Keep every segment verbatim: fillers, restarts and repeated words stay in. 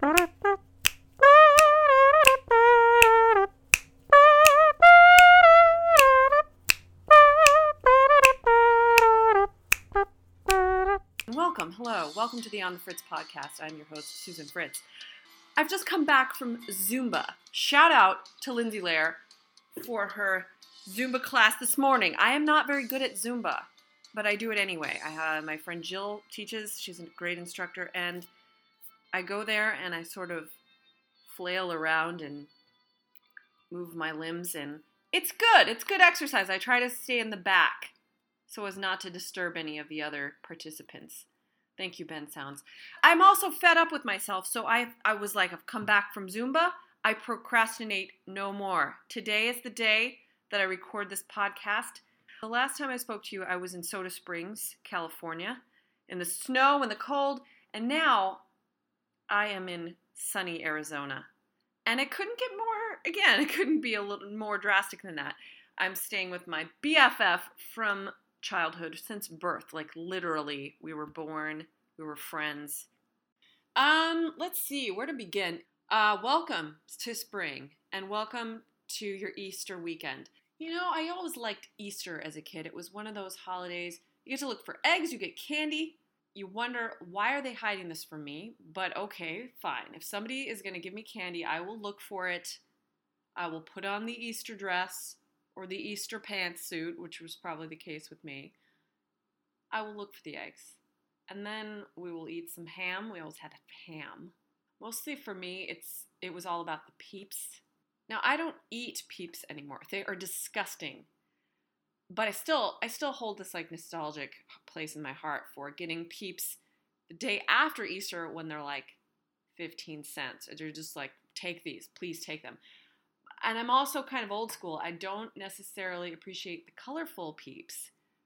Welcome, hello, welcome to the On the Fritz podcast. I'm your host, Susan Fritz. I've just come back from Zumba. Shout out to Lindsay Lair for her Zumba class this morning. I am not very good at Zumba, but I do it anyway. I have my friend Jill teaches. She's a great instructor, and I go there and I sort of flail around and move my limbs, and it's good. It's good exercise. I try to stay in the back so as not to disturb any of the other participants. Thank you, Ben Sounds. I'm also fed up with myself, so I I was like, I've come back from Zumba. I procrastinate no more. Today is the day that I record this podcast. The last time I spoke to you, I was in Soda Springs, California, in the snow and the cold, and now I am in sunny Arizona. And it couldn't get more, again, it couldn't be a little more drastic than that. I'm staying with my B F F from childhood, since birth. Like, literally, we were born, we were friends. Um, let's see, where to begin? Uh, welcome to spring, and welcome to your Easter weekend. You know, I always liked Easter as a kid. It was one of those holidays. You get to look for eggs, you get candy. You wonder, why are they hiding this from me? But okay, fine. If somebody is going to give me candy, I will look for it. I will put on the Easter dress or the Easter pantsuit, which was probably the case with me. I will look for the eggs. And then we will eat some ham. We always had ham. Mostly for me, it's it was all about the Peeps. Now, I don't eat Peeps anymore. They are disgusting. But I still I still hold this like nostalgic place in my heart for getting Peeps the day after Easter when they're like fifteen cents. They're just like, take these, please take them. And I'm also kind of old school. I don't necessarily appreciate the colorful Peeps,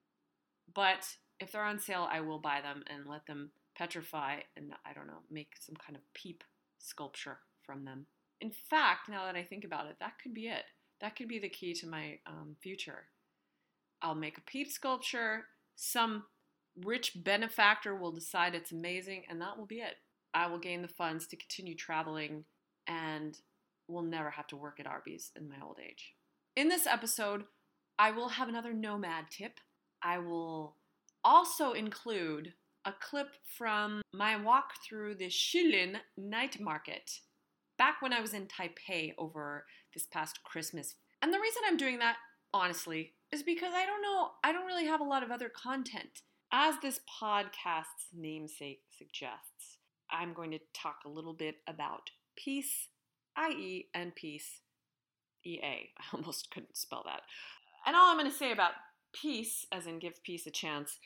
but if they're on sale, I will buy them and let them petrify and, I don't know, make some kind of Peep sculpture from them. In fact, now that I think about it, that could be it. That could be the key to my um, future. I'll make a Peep sculpture, some rich benefactor will decide it's amazing, and that will be it. I will gain the funds to continue traveling and will never have to work at Arby's in my old age. In this episode, I will have another nomad tip. I will also include a clip from my walk through the Shilin night market back when I was in Taipei over this past Christmas. And the reason I'm doing that, honestly, is because I don't know, I don't really have a lot of other content. As this podcast's namesake suggests, I'm going to talk a little bit about peace, that is and peace, E A. I almost couldn't spell that. And all I'm going to say about peace, as in give peace a chance,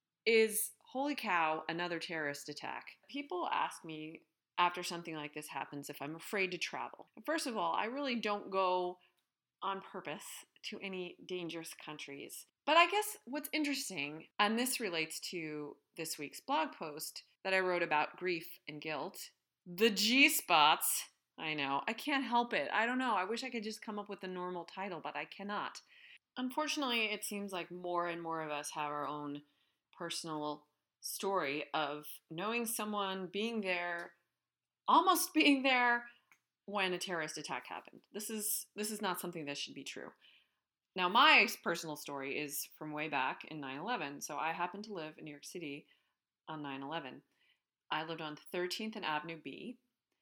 is, holy cow, another terrorist attack. People ask me after something like this happens if I'm afraid to travel. First of all, I really don't go on purpose to any dangerous countries. But I guess what's interesting, and this relates to this week's blog post that I wrote about grief and guilt, the G-spots. I know, I can't help it. I don't know, I wish I could just come up with a normal title, but I cannot. Unfortunately, it seems like more and more of us have our own personal story of knowing someone, being there, almost being there, when a terrorist attack happened. This is this is not something that should be true. Now, my personal story is from way back in nine eleven. So I happened to live in New York City on nine eleven. I lived on thirteenth and Avenue B,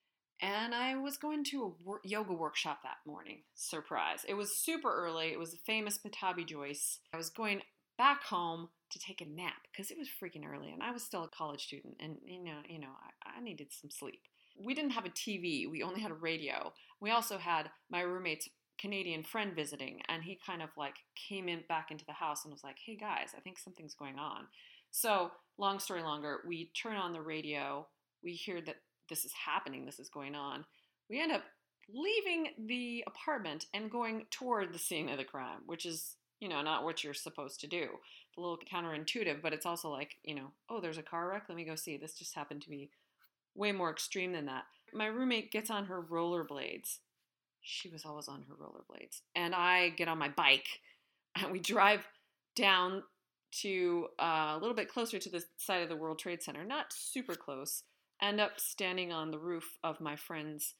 and I was going to a wor- yoga workshop that morning. Surprise. It was super early. It was the famous Patabi Joyce. I was going back home to take a nap because it was freaking early, and I was still a college student, and you know, you know, I, I needed some sleep. We didn't have a T V. We only had a radio. We also had my roommate's Canadian friend visiting, and he kind of like came in back into the house and was like, hey guys, I think something's going on. So long story longer, we turn on the radio. We hear that this is happening. This is going on. We end up leaving the apartment and going toward the scene of the crime, which is, you know, not what you're supposed to do. It's a little counterintuitive, but it's also like, you know, oh, there's a car wreck. Let me go see. This just happened to be way more extreme than that. My roommate gets on her rollerblades. She was always on her rollerblades. And I get on my bike and we drive down to uh, a little bit closer to the side of the World Trade Center. Not super close, end up standing on the roof of my friend's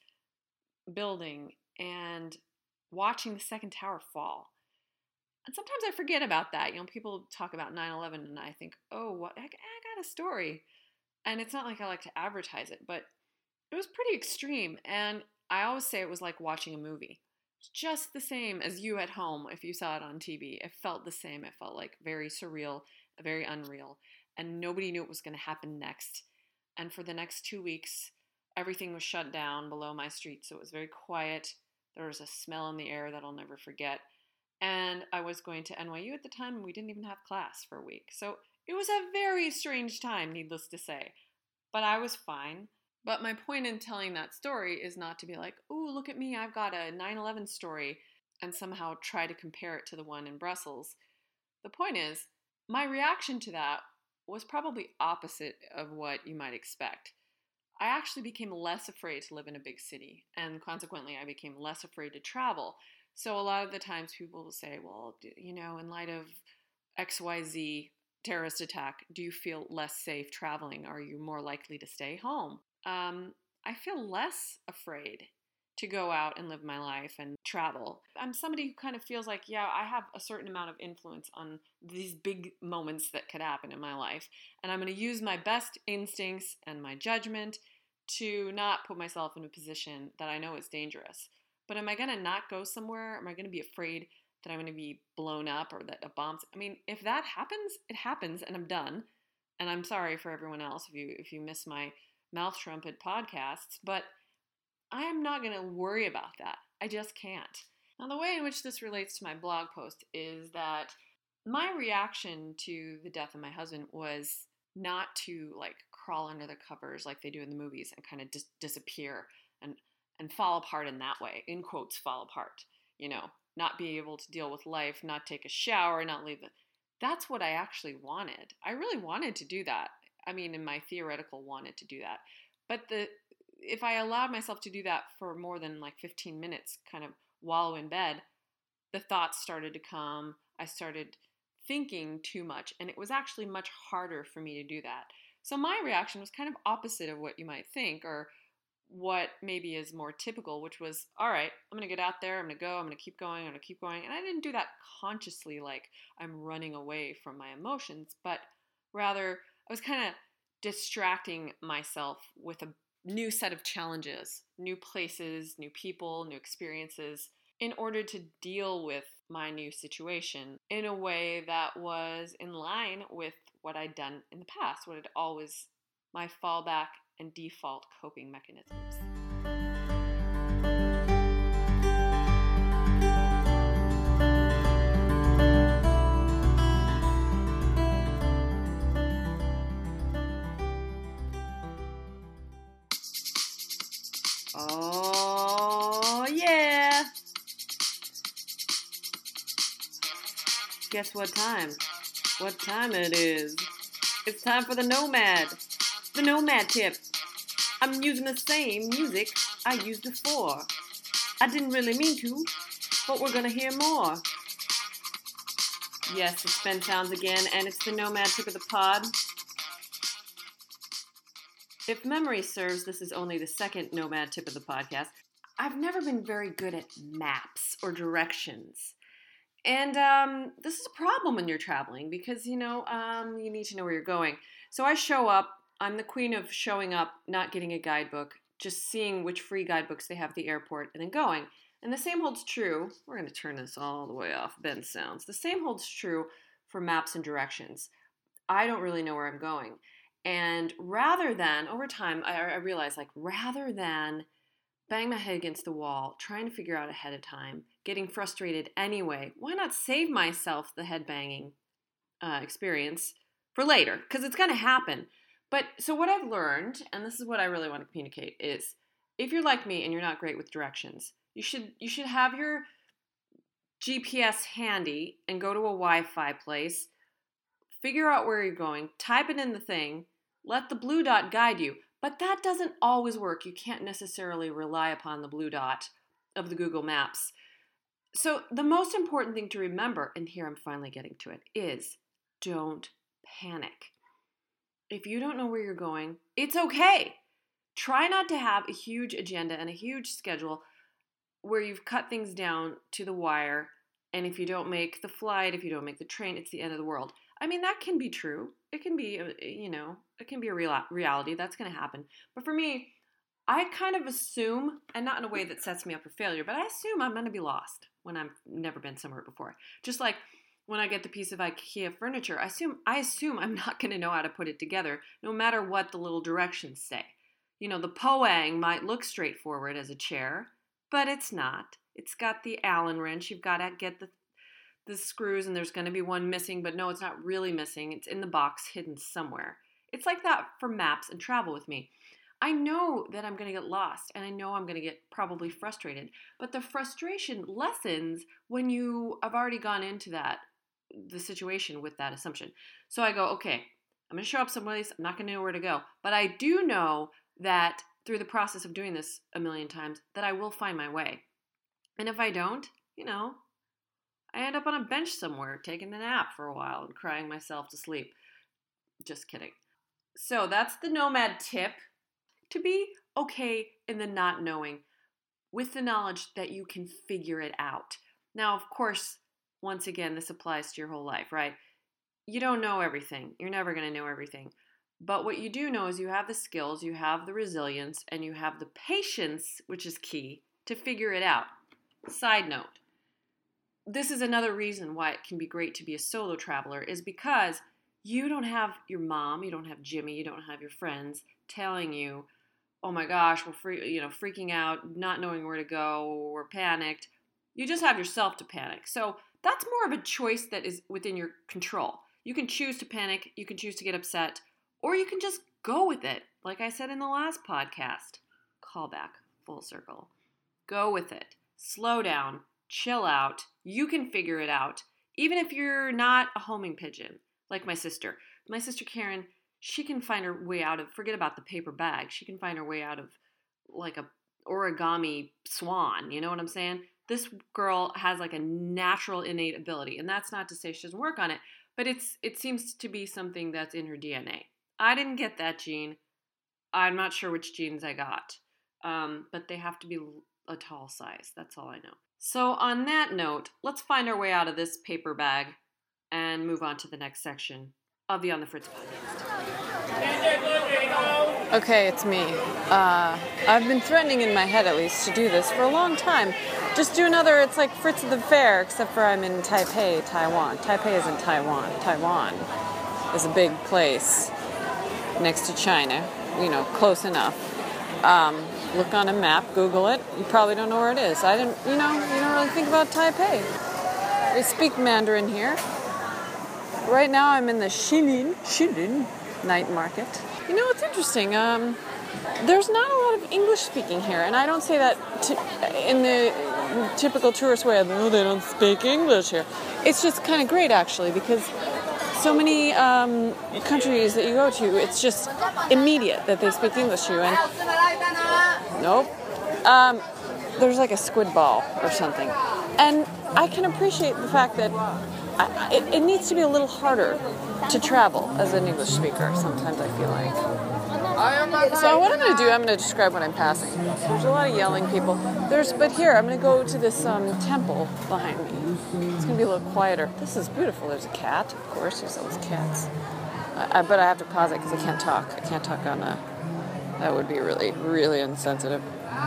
building and watching the second tower fall. And sometimes I forget about that. You know, people talk about nine eleven and I think, oh, what, I, I got a story. And it's not like I like to advertise it, but it was pretty extreme. And I always say it was like watching a movie. It's just the same as you at home if you saw it on T V. It felt the same. It felt like very surreal, very unreal. And nobody knew what was going to happen next. And for the next two weeks, everything was shut down below my street. So it was very quiet. There was a smell in the air that I'll never forget. And I was going to N Y U at the time, and we didn't even have class for a week. So it was a very strange time, needless to say. But I was fine. But my point in telling that story is not to be like, ooh, look at me, I've got a nine eleven story, and somehow try to compare it to the one in Brussels. The point is, my reaction to that was probably opposite of what you might expect. I actually became less afraid to live in a big city, and consequently, I became less afraid to travel. So a lot of the times people will say, well, you know, in light of X Y Z terrorist attack, do you feel less safe traveling? Are you more likely to stay home? Um, I feel less afraid to go out and live my life and travel. I'm somebody who kind of feels like, yeah, I have a certain amount of influence on these big moments that could happen in my life. And I'm going to use my best instincts and my judgment to not put myself in a position that I know is dangerous. But am I going to not go somewhere? Am I going to be afraid that I'm going to be blown up or that a bomb's... I mean, if that happens, it happens and I'm done. And I'm sorry for everyone else if you if you miss my mouth trumpet podcasts, but I am not going to worry about that. I just can't. Now, the way in which this relates to my blog post is that my reaction to the death of my husband was not to like crawl under the covers like they do in the movies and kind of dis- disappear and and fall apart in that way, in quotes, fall apart, you know, not be able to deal with life, not take a shower, not leave the... That's what I actually wanted. I really wanted to do that. I mean, in my theoretical wanted to do that. But the if I allowed myself to do that for more than like fifteen minutes, kind of wallow in bed, the thoughts started to come. I started thinking too much, and it was actually much harder for me to do that. So my reaction was kind of opposite of what you might think, or what maybe is more typical, which was, all right, I'm going to get out there, I'm going to go, I'm going to keep going, I'm going to keep going. And I didn't do that consciously like I'm running away from my emotions, but rather I was kind of distracting myself with a new set of challenges, new places, new people, new experiences, in order to deal with my new situation in a way that was in line with what I'd done in the past, what had always my fallback and default coping mechanisms. Oh, yeah! Guess what time? What time it is? It's time for the Nomad. The Nomad tip. I'm using the same music I used before. I didn't really mean to, but we're gonna hear more. Yes, it's Ben Sounds again, and it's the Nomad tip of the pod. If memory serves, this is only the second Nomad tip of the podcast. I've never been very good at maps or directions. And um, this is a problem when you're traveling because, you know, um, you need to know where you're going. So I show up. I'm the queen of showing up, not getting a guidebook, just seeing which free guidebooks they have at the airport and then going. And the same holds true. We're going to turn this all the way off Ben Sounds. The same holds true for maps and directions. I don't really know where I'm going. And rather than, over time, I, I realized, like, rather than bang my head against the wall, trying to figure out ahead of time, getting frustrated anyway, why not save myself the head banging uh, experience for later? Because it's going to happen. But so what I've learned, and this is what I really want to communicate, is if you're like me and you're not great with directions, you should you should have your G P S handy and go to a Wi-Fi place, figure out where you're going, type it in the thing, let the blue dot guide you. But that doesn't always work. You can't necessarily rely upon the blue dot of the Google Maps. So the most important thing to remember, and here I'm finally getting to it, is don't panic. If you don't know where you're going, it's okay. try not to have a huge agenda and a huge schedule where you've cut things down to the wire, and if you don't make the flight, if you don't make the train, it's the end of the world. I mean, that can be true. It can be, you know, it can be a real reality. That's going to happen. But for me, I kind of assume, and not in a way that sets me up for failure, but I assume I'm going to be lost when I've never been somewhere before. Just like when I get the piece of IKEA furniture, I assume I assume I'm not going to know how to put it together, no matter what the little directions say. You know, the Poang might look straightforward as a chair, but it's not. It's got the Allen wrench. You've got to get the the screws, and there's going to be one missing, but no, it's not really missing. It's in the box, hidden somewhere. It's like that for maps and travel with me. I know that I'm going to get lost, and I know I'm going to get probably frustrated, but the frustration lessens when you have already gone into that, the situation with that assumption. So I go, okay, I'm going to show up someplace. I'm not going to know where to go, but I do know that through the process of doing this a million times, that I will find my way. And if I don't, you know, I end up on a bench somewhere taking a nap for a while and crying myself to sleep. Just kidding. So that's the nomad tip. To be okay in the not knowing with the knowledge that you can figure it out. Now, of course, once again, this applies to your whole life, right? You don't know everything. You're never going to know everything. But what you do know is you have the skills, you have the resilience, and you have the patience, which is key, to figure it out. Side note, this is another reason why it can be great to be a solo traveler, is because you don't have your mom, you don't have Jimmy, you don't have your friends telling you, oh my gosh, we're free, you know, freaking out, not knowing where to go, we're panicked. You just have yourself to panic. So that's more of a choice that is within your control. You can choose to panic, you can choose to get upset, or you can just go with it. Like I said in the last podcast, call back, full circle. Go with it. Slow down, chill out. You can figure it out, even if you're not a homing pigeon, like my sister. My sister Karen, she can find her way out of, forget about the paper bag, she can find her way out of like a origami swan, you know what I'm saying? This girl has like a natural innate ability, and that's not to say she doesn't work on it, but it's it seems to be something that's in her D N A. I didn't get that gene. I'm not sure which genes I got, um, but they have to be a tall size. That's all I know. So on that note, let's find our way out of this paper bag and move on to the next section of the On the Fritz podcast. Okay, it's me. Uh, I've been threatening in my head, at least, to do this for a long time. Just do another, it's like Fritz at the Fair, except for I'm in Taipei, Taiwan. Taipei isn't Taiwan. Taiwan is a big place next to China, you know, close enough. Um, look on a map, Google it. You probably don't know where it is. I didn't, you know, you don't really think about Taipei. They speak Mandarin here. Right now I'm in the Shilin, Shilin night market. You know, it's interesting. Um, there's not a lot of English speaking here, and I don't say that t- in the typical tourist way. No, they don't speak English here. It's just kind of great, actually, because so many um, countries that you go to, it's just immediate that they speak English to you. And nope, um, there's like a squid ball or something, and I can appreciate the fact that I, it, it needs to be a little harder to travel as an English speaker. Sometimes I feel like. So what I'm going to do, I'm going to describe what I'm passing. There's a lot of yelling people. There's, but here I'm going to go to this um, temple behind me. It's going to be a little quieter. This is beautiful. There's a cat, of course. There's always cats. I, I, but I have to pause it because I can't talk. I can't talk on a. That would be really, really insensitive.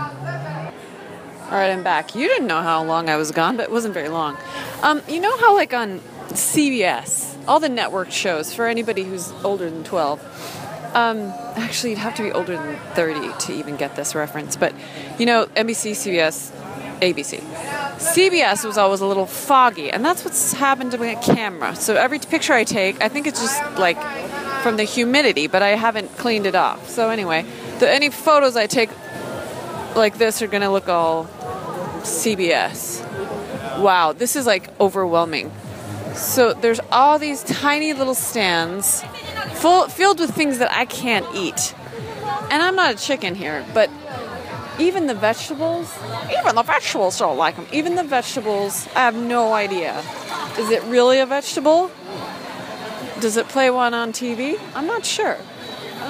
All right, I'm back. You didn't know how long I was gone, but it wasn't very long. Um, you know how, like, on C B S, all the network shows, for anybody who's older than twelve, um, actually, you'd have to be older than thirty to even get this reference, but, you know, N B C, C B S, A B C. C B S was always a little foggy, and that's what's happened to my camera. So every picture I take, I think it's just, like, from the humidity, but I haven't cleaned it off. So anyway, the, any photos I take like this are going to look all C B S. Wow, this is like overwhelming. So there's all these tiny little stands full filled with things that I can't eat. And I'm not a chicken here, but even the vegetables, even the vegetables don't like them. Even the vegetables, I have no idea. Is it really a vegetable? Does it play one on T V? I'm not sure. I'm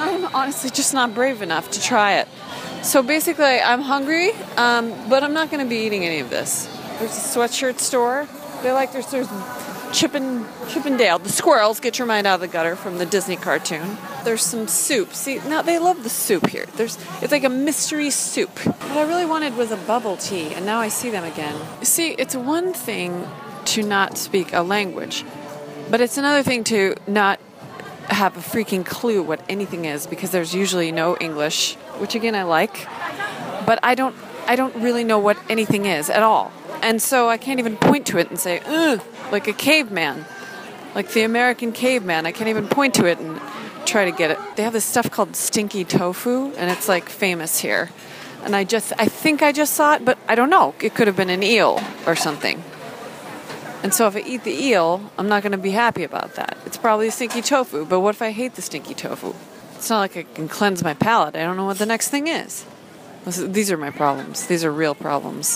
I'm honestly just not brave enough to try it. So basically, I'm hungry, um, but I'm not going to be eating any of this. There's a sweatshirt store. They like there's there's Chippin, Chippendale. The squirrels get your mind out of the gutter from the Disney cartoon. There's some soup. See, now they love the soup here. There's it's like a mystery soup. What I really wanted was a bubble tea, and now I see them again. See, it's one thing to not speak a language, but it's another thing to not have a freaking clue what anything is, because there's usually no English, which again I like, but I don't I don't really know what anything is at all. And so I can't even point to it and say, ugh, like a caveman, like the American caveman. I can't even point to it and try to get it. They have this stuff called stinky tofu, and it's like famous here. And I just, I think I just saw it, but I don't know. It could have been an eel or something. And so if I eat the eel, I'm not going to be happy about that. It's probably stinky tofu, but what if I hate the stinky tofu? It's not like I can cleanse my palate. I don't know what the next thing is. These are my problems. These are real problems.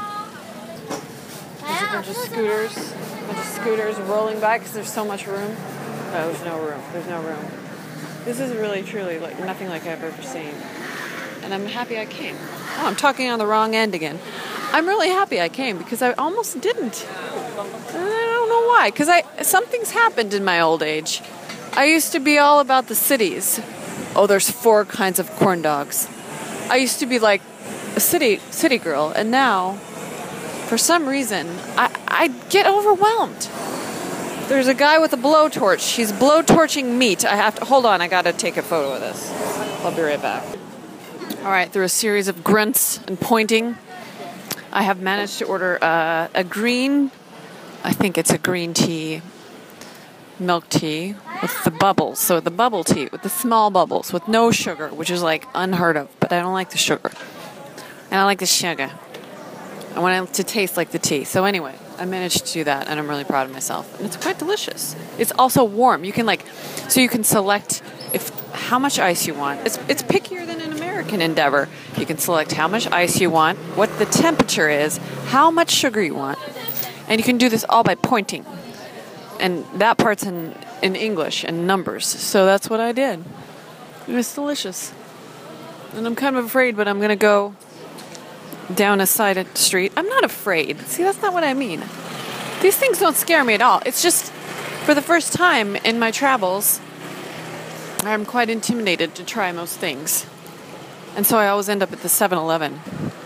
There's a bunch of scooters, a bunch of scooters rolling by because there's so much room. Oh, there's no room. There's no room. This is really, truly like nothing like I've ever seen. And I'm happy I came. Oh, I'm talking on the wrong end again. I'm really happy I came because I almost didn't. And I don't know why. Because I something's happened in my old age. I used to be all about the cities. Oh, there's four kinds of corn dogs. I used to be like a city city girl, and now, for some reason, I, I get overwhelmed. There's a guy with a blowtorch. He's blowtorching meat. I have to, hold on, I gotta take a photo of this. I'll be right back. All right, through a series of grunts and pointing, I have managed to order uh, a green, I think it's a green tea, milk tea with the bubbles. So the bubble tea with the small bubbles with no sugar, which is like unheard of, but I don't like the sugar. And I like the sugar. I want it to taste like the tea. So anyway, I managed to do that, and I'm really proud of myself. And it's quite delicious. It's also warm. You can like, so you can select if how much ice you want. It's it's pickier than an American endeavor. You can select how much ice you want, what the temperature is, how much sugar you want, and you can do this all by pointing. And that part's in in English and numbers. So that's what I did. It was delicious. And I'm kind of afraid, but I'm gonna go down a side street. I'm not afraid. See, that's not what I mean. These things don't scare me at all. It's just, for the first time in my travels, I'm quite intimidated to try most things. And so I always end up at the seven eleven.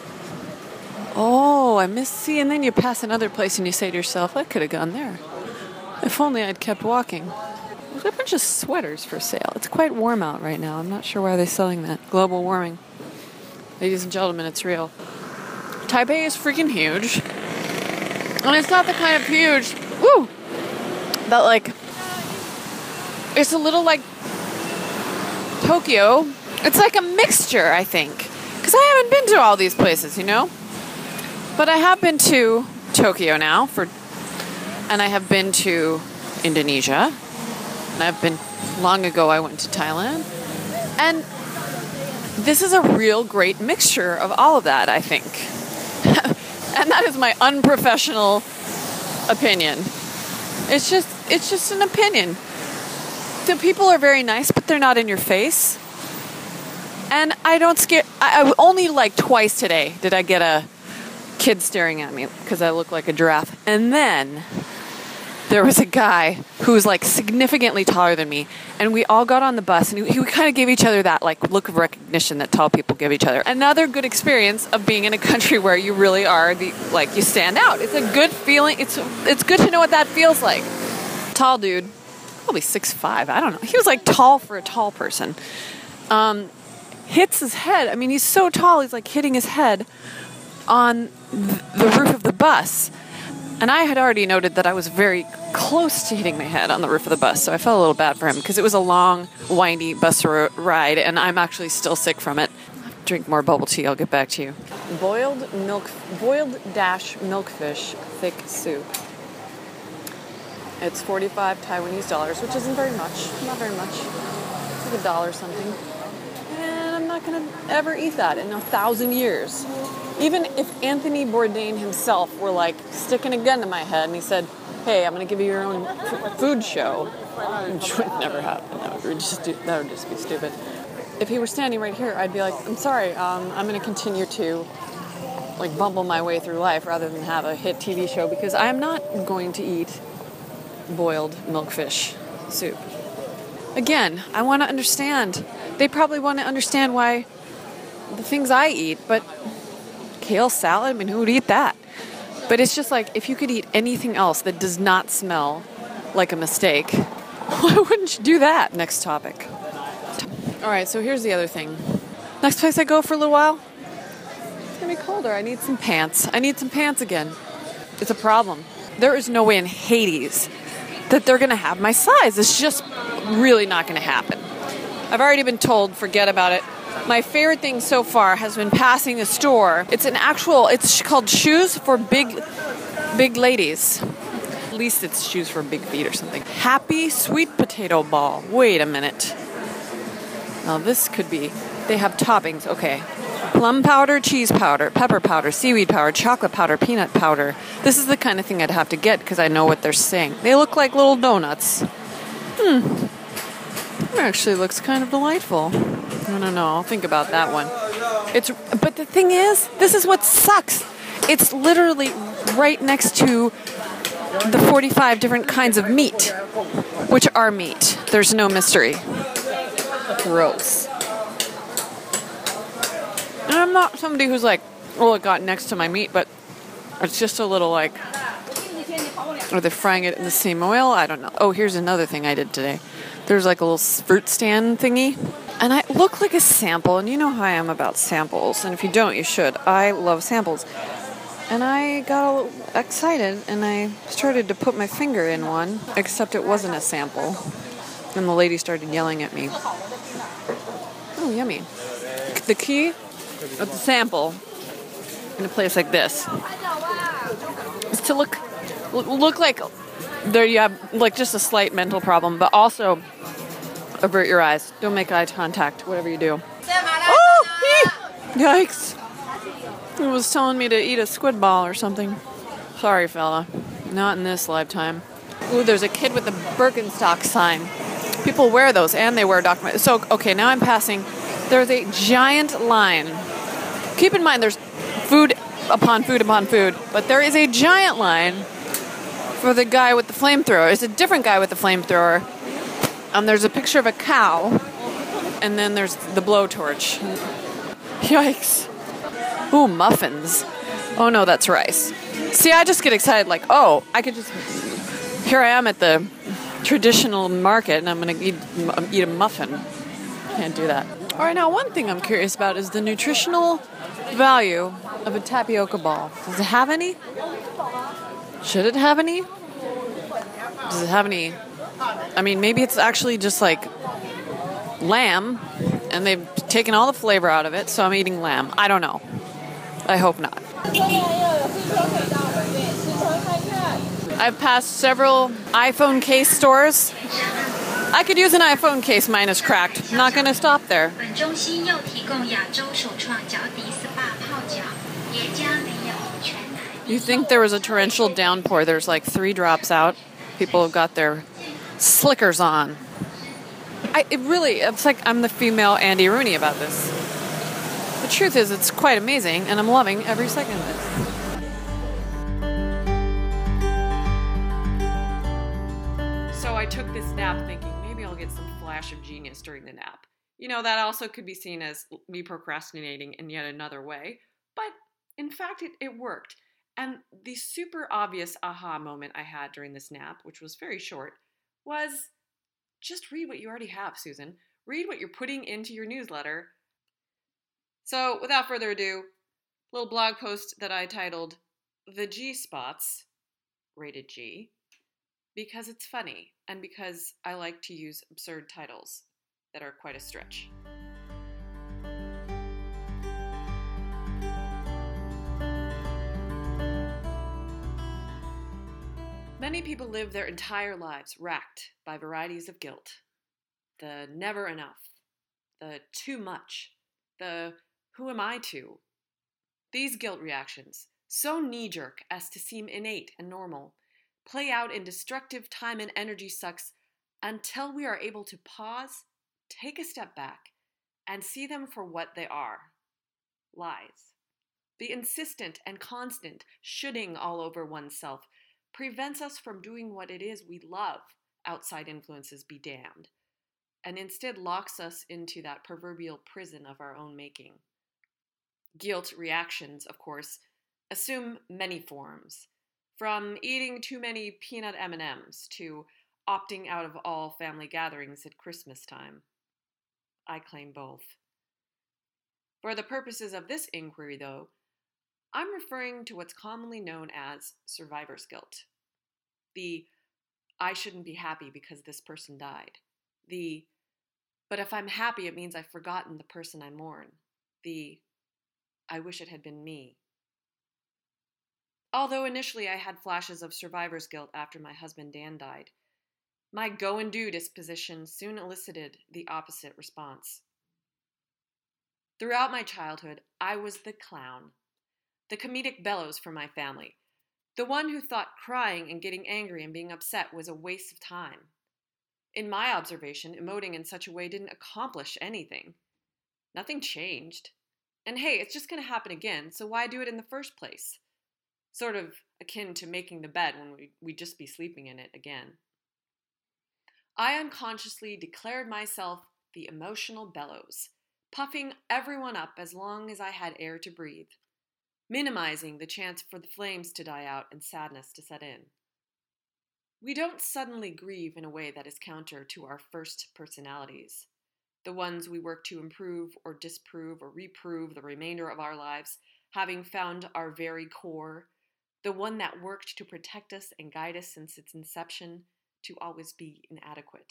Oh, I missed, see, and then you pass another place and you say to yourself, I could have gone there. If only I'd kept walking. There's a bunch of sweaters for sale. It's quite warm out right now. I'm not sure why they're selling that. Global warming. Ladies and gentlemen, it's real. Taipei is freaking huge. And it's not the kind of huge, woo, that like, it's a little like Tokyo. It's like a mixture, I think. Because I haven't been to all these places, you know? But I have been to Tokyo now, for, and I have been to Indonesia. And I've been, long ago I went to Thailand. And this is a real great mixture of all of that, I think. And that is my unprofessional opinion. It's just it's just an opinion. The people are very nice, but they're not in your face. And I don't scare... I, I only like twice today did I get a kid staring at me because I look like a giraffe. And then there was a guy who was like significantly taller than me, and we all got on the bus, and he, he kind of gave each other that like look of recognition that tall people give each other. Another good experience of being in a country where you really are the like you stand out. It's a good feeling. It's it's good to know what that feels like. Tall dude, probably six five. I don't know. He was like tall for a tall person. Um, hits his head. I mean, he's so tall. He's like hitting his head on th- the roof of the bus. And I had already noted that I was very close to hitting my head on the roof of the bus, so I felt a little bad for him because it was a long, windy bus r- ride, and I'm actually still sick from it. Drink more bubble tea. I'll get back to you. Boiled milk, boiled dash milkfish thick soup. It's forty-five Taiwanese dollars, which isn't very much. Not very much. It's like a dollar something. And I'm not going to ever eat that in a thousand years. Even if Anthony Bourdain himself were like sticking a gun to my head and he said, hey, I'm going to give you your own f- food show, which would never happen. That would just do, that would just be stupid. If he were standing right here, I'd be like, I'm sorry, um, I'm going to continue to like bumble my way through life rather than have a hit T V show because I am not going to eat boiled milkfish soup. Again, I want to understand. They probably want to understand why the things I eat, but kale salad, I mean, who would eat that? But it's just like, if you could eat anything else that does not smell like a mistake, why wouldn't you do that? Next topic. All right, so here's the other thing. Next place I go for a little while, it's going to be colder. I need some pants. I need some pants again. It's a problem. There is no way in Hades that they're going to have my size. It's just really not going to happen. I've already been told, forget about it. My favorite thing so far has been passing the store. It's an actual, it's called Shoes for Big, Big Ladies. At least it's Shoes for Big Feet or something. Happy Sweet Potato Ball. Wait a minute. Now this could be, they have toppings, okay. Plum powder, cheese powder, pepper powder, seaweed powder, chocolate powder, peanut powder. This is the kind of thing I'd have to get because I know what they're saying. They look like little donuts. Hmm. It actually looks kind of delightful. I don't know. I'll think about that one. It's, but the thing is, this is what sucks. It's literally right next to the forty-five different kinds of meat, which are meat. There's no mystery. Gross. And I'm not somebody who's like, oh, it got next to my meat, but it's just a little like, are they frying it in the same oil? I don't know. Oh, here's another thing I did today. There's like a little fruit stand thingy. And I look like a sample, and you know how I am about samples. And if you don't, you should. I love samples. And I got a little excited, and I started to put my finger in one, except it wasn't a sample. And the lady started yelling at me. Oh, yummy. The key of the sample in a place like this is to look look like there you have like just a slight mental problem, but also avert your eyes. Don't make eye contact, whatever you do. Oh! Yikes. He was telling me to eat a squid ball or something. Sorry, fella. Not in this lifetime. Ooh, there's a kid with a Birkenstock sign. People wear those, and they wear document. So, okay, now I'm passing. There's a giant line. Keep in mind, there's food upon food upon food, but there is a giant line for the guy with the flamethrower. It's a different guy with the flamethrower. Um, there's a picture of a cow, and then there's the blowtorch. Yikes. Ooh, muffins. Oh no, that's rice. See, I just get excited like, oh, I could just... Here I am at the traditional market, and I'm going to eat, eat a muffin. Can't do that. All right, now one thing I'm curious about is the nutritional value of a tapioca ball. Does it have any? Should it have any? Does it have any? I mean, maybe it's actually just like lamb, and they've taken all the flavor out of it, so I'm eating lamb. I don't know. I hope not. I've passed several iPhone case stores. I could use an iPhone case, mine is cracked. I'm not going to stop there. You think there was a torrential downpour. There's like three drops out. People have got their slickers on. I, it really, it's like I'm the female Andy Rooney about this. The truth is, it's quite amazing, and I'm loving every second of it. So I took this nap thinking maybe I'll get some flash of genius during the nap. You know, that also could be seen as me procrastinating in yet another way, but in fact, it, it worked. And the super obvious aha moment I had during this nap, which was very short, was just read what you already have, Susan. Read what you're putting into your newsletter. So, without further ado, a little blog post that I titled The G-Spots, rated G, because it's funny and because I like to use absurd titles that are quite a stretch. Many people live their entire lives racked by varieties of guilt. The never enough, the too much, the who am I to? These guilt reactions, so knee-jerk as to seem innate and normal, play out in destructive time and energy sucks until we are able to pause, take a step back, and see them for what they are: lies. The insistent and constant shoulding all over oneself prevents us from doing what it is we love, outside influences be damned, and instead locks us into that proverbial prison of our own making. Guilt reactions, of course, assume many forms, from eating too many peanut M and M's to opting out of all family gatherings at Christmas time. I claim both. For the purposes of this inquiry, though, I'm referring to what's commonly known as survivor's guilt. The, I shouldn't be happy because this person died. The, but if I'm happy, it means I've forgotten the person I mourn. The, I wish it had been me. Although initially I had flashes of survivor's guilt after my husband Dan died, my go-and-do disposition soon elicited the opposite response. Throughout my childhood, I was the clown, the comedic bellows for my family, the one who thought crying and getting angry and being upset was a waste of time. In my observation, emoting in such a way didn't accomplish anything. Nothing changed. And hey, it's just going to happen again, so why do it in the first place? Sort of akin to making the bed when we, we'd just be sleeping in it again. I unconsciously declared myself the emotional bellows, puffing everyone up as long as I had air to breathe, minimizing the chance for the flames to die out and sadness to set in. We don't suddenly grieve in a way that is counter to our first personalities, the ones we work to improve or disprove or reprove the remainder of our lives, having found our very core, the one that worked to protect us and guide us since its inception, to always be inadequate.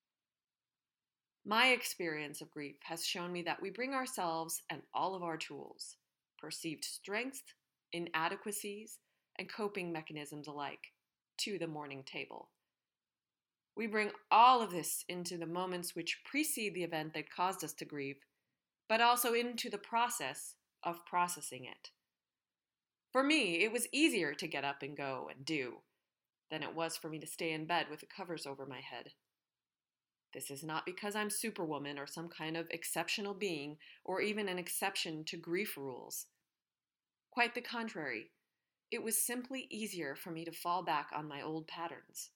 My experience of grief has shown me that we bring ourselves and all of our tools, perceived strengths, inadequacies, and coping mechanisms alike, to the mourning table. We bring all of this into the moments which precede the event that caused us to grieve, but also into the process of processing it. For me, it was easier to get up and go and do than it was for me to stay in bed with the covers over my head. This is not because I'm Superwoman or some kind of exceptional being or even an exception to grief rules. Quite the contrary, it was simply easier for me to fall back on my old patterns.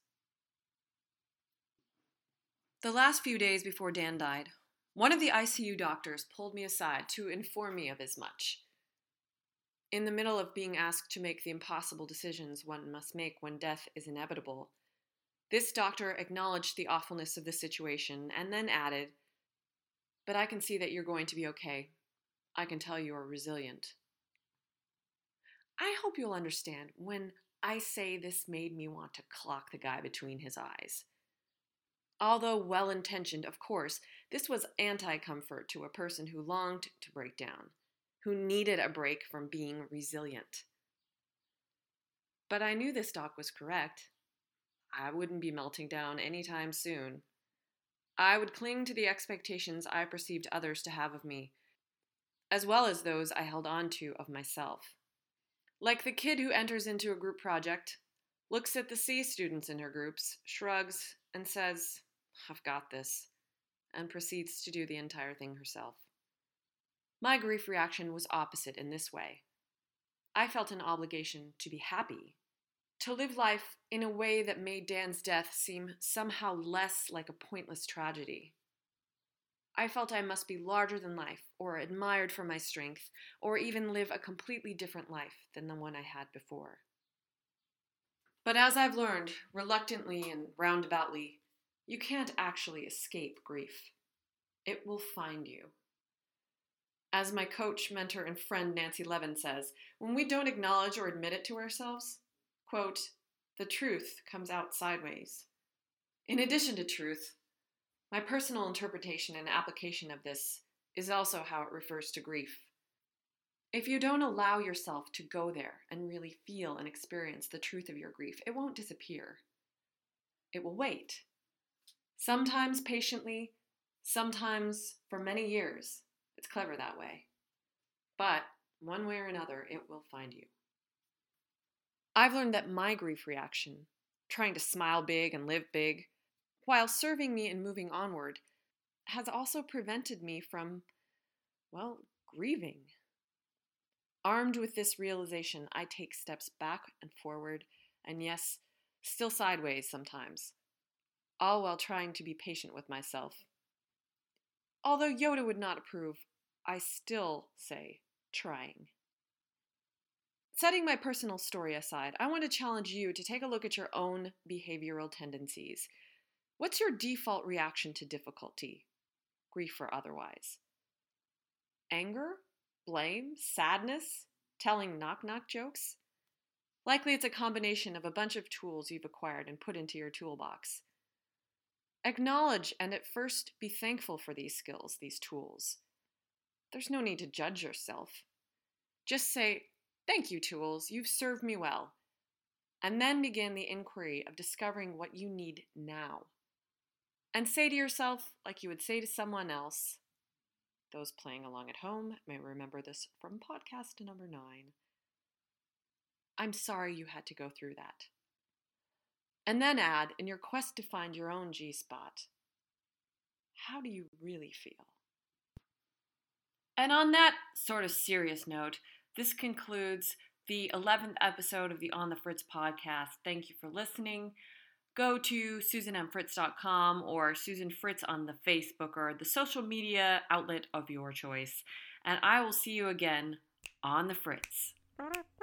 The last few days before Dan died, one of the I C U doctors pulled me aside to inform me of as much. In the middle of being asked to make the impossible decisions one must make when death is inevitable, this doctor acknowledged the awfulness of the situation and then added, "But I can see that you're going to be okay. I can tell you are resilient." I hope you'll understand when I say this made me want to clock the guy between his eyes. Although well-intentioned, of course, this was anti-comfort to a person who longed to break down, who needed a break from being resilient. But I knew this doc was correct. I wouldn't be melting down anytime soon. I would cling to the expectations I perceived others to have of me, as well as those I held on to of myself. Like the kid who enters into a group project, looks at the C students in her groups, shrugs, and says, "I've got this," and proceeds to do the entire thing herself. My grief reaction was opposite in this way. I felt an obligation to be happy, to live life in a way that made Dan's death seem somehow less like a pointless tragedy. I felt I must be larger than life, or admired for my strength, or even live a completely different life than the one I had before. But as I've learned, reluctantly and roundaboutly, you can't actually escape grief. It will find you. As my coach, mentor, and friend Nancy Levin says, when we don't acknowledge or admit it to ourselves, quote, the truth comes out sideways. In addition to truth, my personal interpretation and application of this is also how it refers to grief. If you don't allow yourself to go there and really feel and experience the truth of your grief, it won't disappear. It will wait. Sometimes patiently, sometimes for many years. It's clever that way. But one way or another, it will find you. I've learned that my grief reaction trying to smile big and live big, while serving me in moving onward, has also prevented me from, well, grieving. Armed with this realization, I take steps back and forward, and yes, still sideways sometimes, all while trying to be patient with myself. Although Yoda would not approve, I still say trying. Setting my personal story aside, I want to challenge you to take a look at your own behavioral tendencies. What's your default reaction to difficulty, grief or otherwise? Anger? Blame? Sadness? Telling knock-knock jokes? Likely it's a combination of a bunch of tools you've acquired and put into your toolbox. Acknowledge and at first be thankful for these skills, these tools. There's no need to judge yourself. Just say, "Thank you, tools, you've served me well." And then begin the inquiry of discovering what you need now. And say to yourself, like you would say to someone else, those playing along at home may remember this from podcast number nine, "I'm sorry you had to go through that." And then add, in your quest to find your own G-spot, how do you really feel? And on that sort of serious note, this concludes the eleventh episode of the On the Fritz podcast. Thank you for listening. Go to susan m fritz dot com or Susan Fritz on the Facebook or the social media outlet of your choice. And I will see you again on the Fritz.